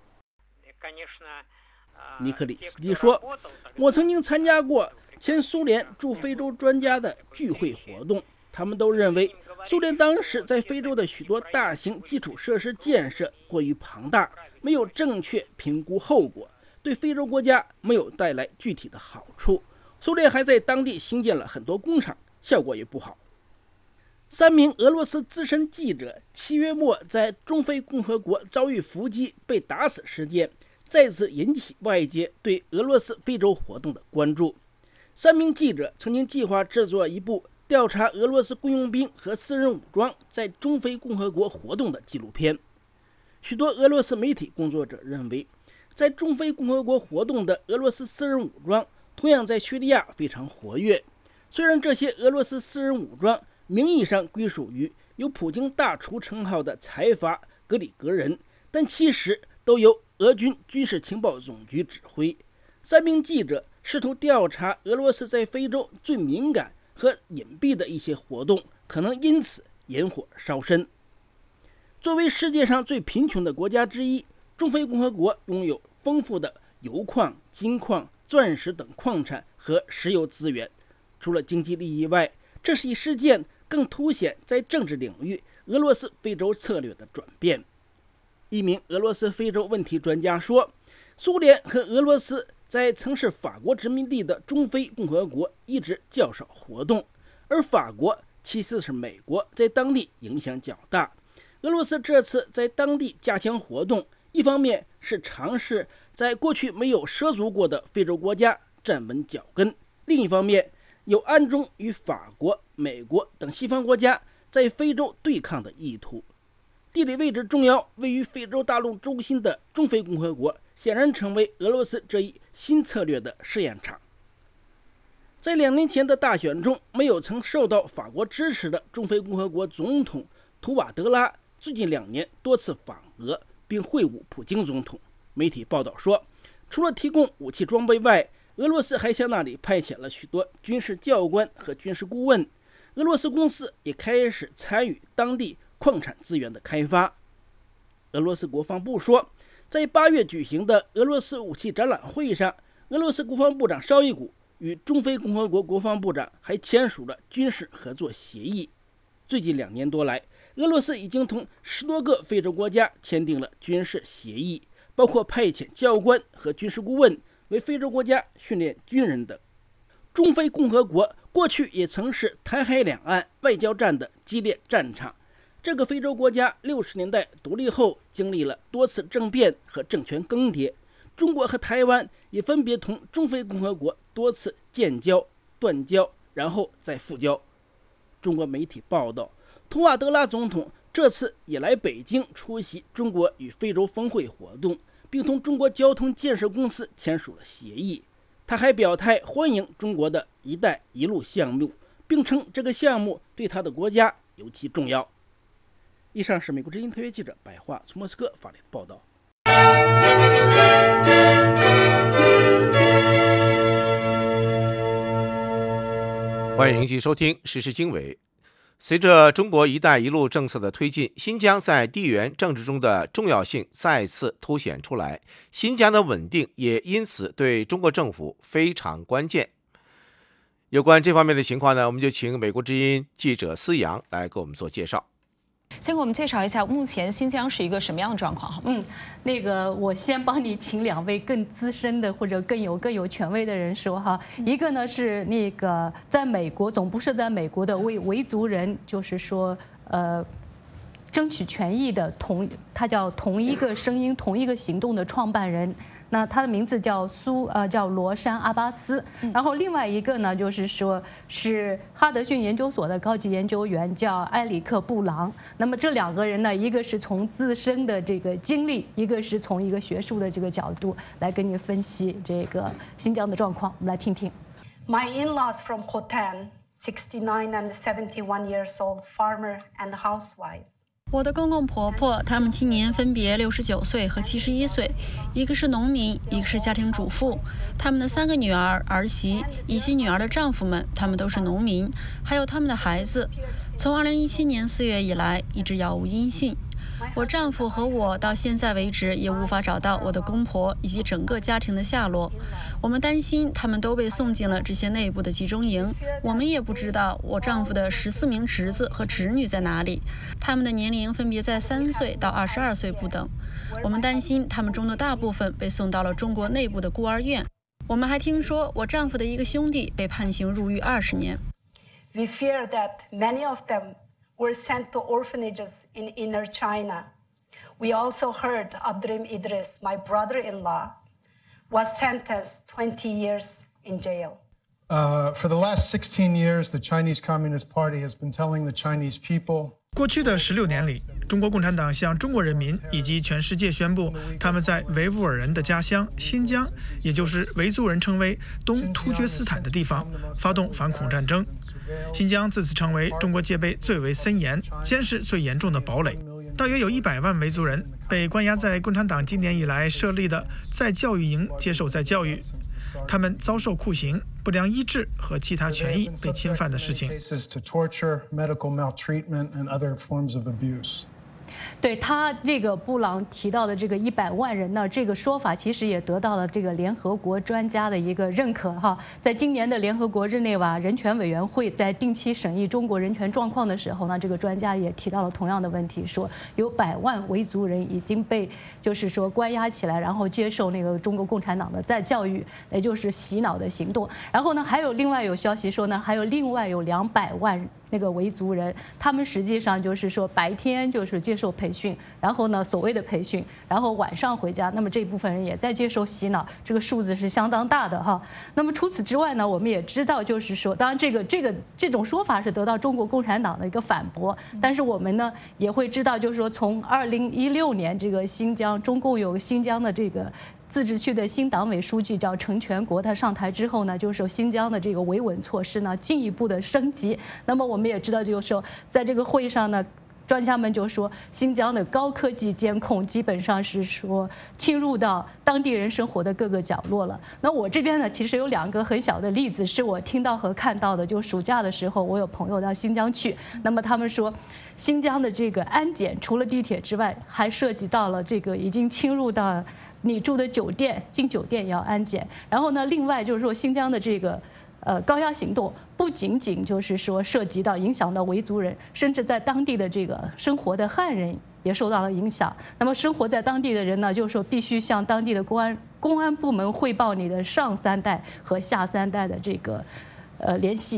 尼克里斯基说，我曾经参加过前苏联驻非洲专家的聚会活动，他们都认为苏联当时在非洲的许多大型基础设施建设过于庞大，没有正确评估后果，对非洲国家没有带来具体的好处。苏联还在当地兴建了很多工厂，效果也不好。三名俄罗斯资深记者七月末在中非共和国遭遇伏击被打死事件，再次引起外界对俄罗斯非洲活动的关注。三名记者曾经计划制作一部调查俄罗斯雇佣兵和私人武装在中非共和国活动的纪录片。许多俄罗斯媒体工作者认为，在中非共和国活动的俄罗斯私人武装同样在叙利亚非常活跃。虽然这些俄罗斯私人武装名义上归属于有普京大厨称号的财阀格里格人，但其实都由俄军军事情报总局指挥。三名记者试图调查俄罗斯在非洲最敏感和隐蔽的一些活动，可能因此引火烧身。作为世界上最贫穷的国家之一，中非共和国拥有丰富的油矿、金矿、钻石等矿产和石油资源。除了经济利益外，这是一事件更凸显在政治领域俄罗斯非洲策略的转变。一名俄罗斯非洲问题专家说，苏联和俄罗斯在曾是法国殖民地的中非共和国一直较少活动，而法国其次是美国在当地影响较大。俄罗斯这次在当地加强活动，一方面是尝试在过去没有涉足过的非洲国家站稳脚跟，另一方面有暗中与法国、美国等西方国家在非洲对抗的意图。地理位置重要，位于非洲大陆中心的中非共和国显然成为俄罗斯这一新策略的试验场。在两年前的大选中，没有曾受到法国支持的中非共和国总统图瓦德拉最近两年多次访俄，并会晤普京总统。媒体报道说，除了提供武器装备外，俄罗斯还向那里派遣了许多军事教官和军事顾问。俄罗斯公司也开始参与当地矿产资源的开发。俄罗斯国防部说，在八月举行的俄罗斯武器展览会上，俄罗斯国防部长绍伊古与中非共和国国防部长还签署了军事合作协议。最近两年多来，俄罗斯已经同十多个非洲国家签订了军事协议，包括派遣教官和军事顾问为非洲国家训练军人等。中非共和国过去也曾是台海两岸外交战的激烈战场。 这个非洲国家六十年代独立后，经历了多次政变和政权更迭。中国和台湾也分别同中非共和国多次建交、断交，然后再复交。中国媒体报道，图瓦德拉总统这次也来北京出席中国与非洲峰会活动，并同中国交通建设公司签署了协议。他还表态欢迎中国的一带一路项目，并称这个项目对他的国家尤其重要。以上是美国之音特约记者白桦从莫斯科发来的报道。 欢迎继续收听时事经纬。随着中国“一带一路”政策的推进，新疆在地缘政治中的重要性再次凸显出来，新疆的稳定也因此对中国政府非常关键。有关这方面的情况呢，我们就请美国之音记者思阳来给我们做介绍。 先给我们介绍一下目前新疆是一个什么样的状况，好吗？ 嗯，那个我先帮你请两位更资深的或者更有更有权威的人说哈。一个呢是那个在美国总部设在美国的为维族人，就是说呃争取权益的同，他叫同一个声音同一个行动的创办人。那他的名字叫苏呃叫罗山阿巴斯，然后另外一个呢就是说是哈德逊研究所的高级研究员叫埃里克布朗。那么这两个人呢，一个是从自身的这个经历，一个是从一个学术的这个角度来跟你分析这个新疆的状况。我们来听听。 My in-laws from Khotan, sixty-nine and seventy-one years old, farmer and housewife. 我的公公婆婆，他们今年分别六十九岁和七十一岁，一个是农民，一个是家庭主妇。他们的三个女儿、儿媳以及女儿的丈夫们，他们都是农民，还有他们的孩子。从二零一七年四月以来，一直杳无音信。我丈夫和我到现在为止也无法找到我的公婆以及整个家庭的下落。我们担心他们都被送进了这些内部的集中营。我们也不知道我丈夫的十四名侄子和侄女在哪里，他们的年龄分别在三岁到二十二岁不等。我们担心他们中的大部分被送到了中国内部的孤儿院。我们还听说我丈夫的一个兄弟被判刑入狱二十年。 We fear that many of them were sent to orphanages in inner China. We also heard Abdrim Idris, my brother-in-law, was sentenced twenty years in jail. Uh, for the last sixteen years, the Chinese Communist Party has been telling the Chinese people. 过去的十六年里，中国共产党向中国人民以及全世界宣布，他们在维吾尔人的家乡新疆，也就是维族人称为东突厥斯坦的地方，发动反恐战争。新疆自此成为中国戒备最为森严、监视最严重的堡垒。大约有一百万维族人被关押在共产党今年以来设立的再教育营接受再教育，他们遭受酷刑、不良医治和其他权益被侵犯的事情。 对他这个布朗提到的这个一百万人呢，这个说法其实也得到了这个联合国专家的一个认可哈。在今年的联合国日内瓦人权委员会在定期审议中国人权状况的时候呢，这个专家也提到了同样的问题，说有百万维族人已经被就是说关押起来，然后接受那个中国共产党的再教育，也就是洗脑的行动。然后呢，还有另外有消息说呢，还有另外有两百万那个维族人，他们实际上就是说白天就是接受培训，然后呢所谓的培训，然后晚上回家，那么这部分人也在接受洗脑，这个数字是相当大的哈。那么除此之外呢，我们也知道就是说，当然这个这个这种说法是得到中国共产党的一个反驳，但是我们呢也会知道，就是说从二零一六年这个新疆，中共有新疆的这个自治区的新党委书记叫陈全国，他上台之后呢，就是新疆的这个维稳措施呢进一步的升级。那么我们也知道，就是说在这个会议上呢，专家们就说，新疆的高科技监控基本上是说侵入到当地人生活的各个角落了。那我这边呢，其实有两个很小的例子，是我听到和看到的。就暑假的时候，我有朋友到新疆去，那么他们说，新疆的这个安检除了地铁之外，还涉及到了这个已经侵入到你住的酒店，进酒店也要安检。然后呢，另外就是说，新疆的这个呃高压行动不仅仅就是说涉及到影响到维族人，甚至在当地的这个生活的汉人也受到了影响。那么生活在当地的人呢，就是说必须向当地的公安公安部门汇报你的上三代和下三代的这个呃联系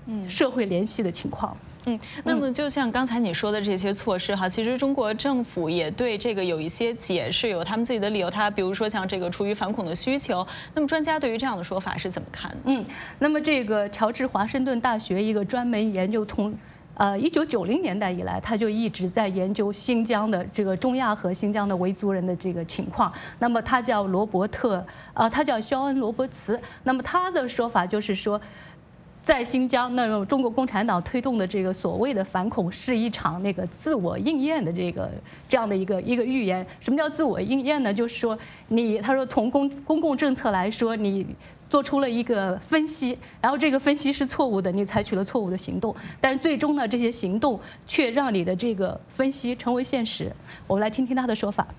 社会联系的情况。 嗯，那么就像刚才你说的这些措施哈，其实中国政府也对这个有一些解释，有他们自己的理由。他比如说像这个出于反恐的需求，那么专家对于这样的说法是怎么看的？ 嗯，那么这个乔治华盛顿大学一个专门研究从呃一九九零年代以来，他就一直在研究新疆的这个中亚和新疆的维族人的这个情况。那么他叫罗伯特，呃，他叫肖恩·罗伯茨。那么他的说法就是说，在新疆，那种中国共产党推动的这个所谓的反恐是一场那个自我应验的这个这样的一个一个预言。什么叫自我应验呢？就是说你，他说从公公共政策来说，你做出了一个分析，然后这个分析是错误的，你采取了错误的行动，但是最终呢，这些行动却让你的这个分析成为现实。我们来听听他的说法。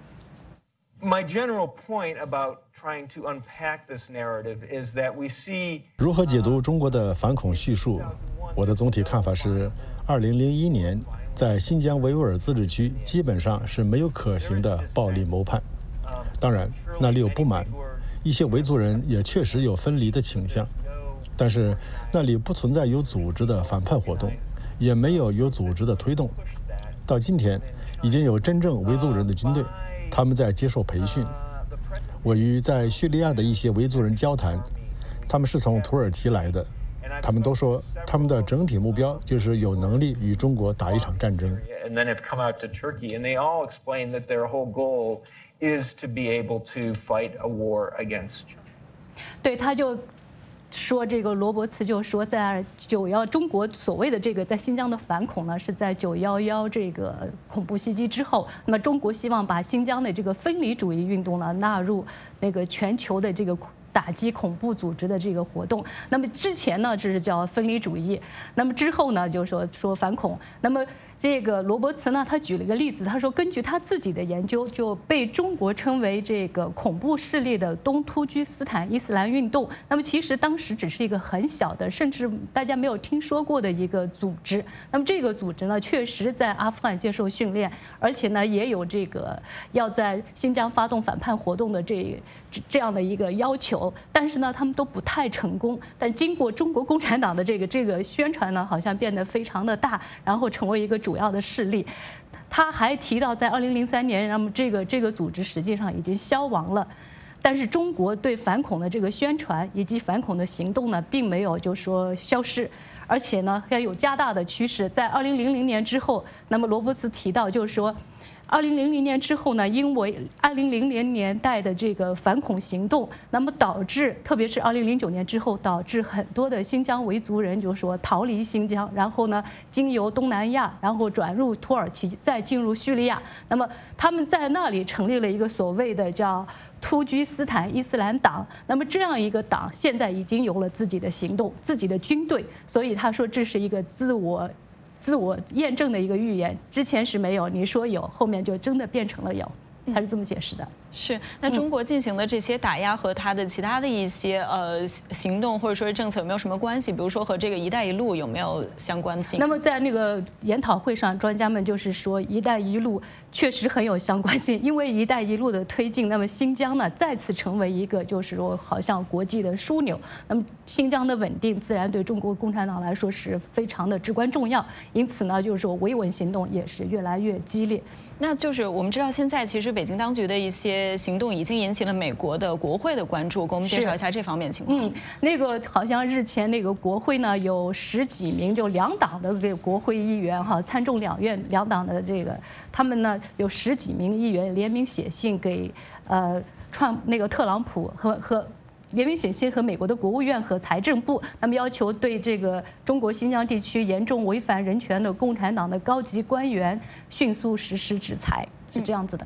My general point about trying to unpack this narrative is that we see 如何解读中国的反恐叙述？我的总体看法是，二零零一年在新疆维吾尔自治区基本上是没有可行的暴力谋叛。当然，那里有不满，一些维族人也确实有分离的倾向，但是那里不存在有组织的反叛活动，也没有有组织的推动。到今天，已经有真正维族人的军队。他们在接受培训。我与在叙利亚的一些维族人交谈，他们是从土耳其来的，他们都说他们的整体目标就是有能力与中国打一场战争。 And then have come out to Turkey, and they all explain that their whole goal is to be able to fight a war against. 对，他就说这个罗伯茨就说，在九幺中国所谓的这个在新疆的反恐呢，是在九幺幺这个恐怖袭击之后，那么中国希望把新疆的这个分离主义运动呢纳入那个全球的这个打击恐怖组织的这个活动。那么之前呢，这是叫分离主义，那么之后呢，就说说反恐。那么这个罗伯茨呢，他举了一个例子，他说根据他自己的研究，就被中国称为这个恐怖势力的东突厥斯坦伊斯兰运动。那么其实当时只是一个很小的，甚至大家没有听说过的一个组织。那么这个组织呢，确实在阿富汗接受训练，而且呢也有这个要在新疆发动反叛活动的这这样的一个要求。但是呢，他们都不太成功。但经过中国共产党的这个这个宣传呢，好像变得非常的大，然后成为一个主要的势力。他还提到，在二零零三年，那么这个这个组织实际上已经消亡了。但是中国对反恐的这个宣传以及反恐的行动呢，并没有就说消失，而且呢还有加大的趋势。在二零零零年之后，那么罗伯茨提到就是说，二零零零年之后呢，因为二零零零年代的这个反恐行动，那么导致，特别是二零零九年之后，导致很多的新疆维族人就说逃离新疆，然后呢经由东南亚，然后转入土耳其，再进入叙利亚。那么他们在那里成立了一个所谓的叫突厥斯坦伊斯兰党。那么这样一个党现在已经有了自己的行动、自己的军队，所以他说这是一个自我。自我验证的一个预言，之前是没有，你说有，后面就真的变成了有，他是这么解释的。 是，那中国进行的这些打压和它的其他的一些呃行动或者说是政策有没有什么关系？比如说和这个“一带一路”有没有相关性？ 那么在那个研讨会上，专家们就是说，“一带一路”确实很有相关性，因为“一带一路”的推进，那么新疆呢再次成为一个就是说好像国际的枢纽。那么新疆的稳定自然对中国共产党来说是非常的至关重要，因此呢，就是说维稳行动也是越来越激烈。 那就是我们知道，现在其实北京当局的一些行动已经引起了美国的国会的关注，给我们介绍一下这方面情况。 嗯，那个好像日前那个国会呢有十几名就两党的这个国会议员哈，参众两院两党的这个他们呢有十几名议员联名写信给呃创那个特朗普和和。联名写信和美国的国务院和财政部，那么要求对这个中国新疆地区严重违反人权的共产党的高级官员迅速实施制裁，是这样子的。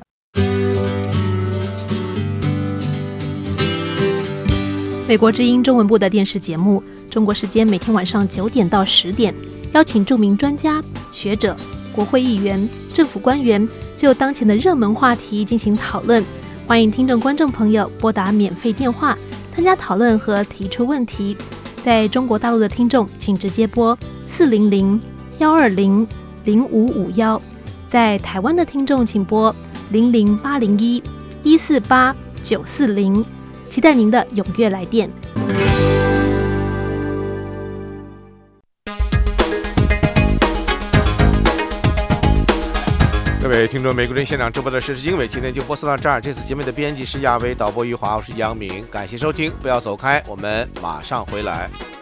美国之音中文部的电视节目，中国时间每天晚上九点到十点，邀请著名专家、学者、国会议员、政府官员就当前的热门话题进行讨论。欢迎听众观众朋友拨打免费电话参加讨论和提出问题。在中国大陆的听众，请直接拨四零零幺二零零五五幺；在台湾的听众，请拨零零八零一一四八九四零。期待您的踊跃来电。 各位听众，美国之音现场直播的时事经纬，今天就播送到这儿。这次节目的编辑是亚威，导播余华，我是杨明，感谢收听，不要走开，我们马上回来。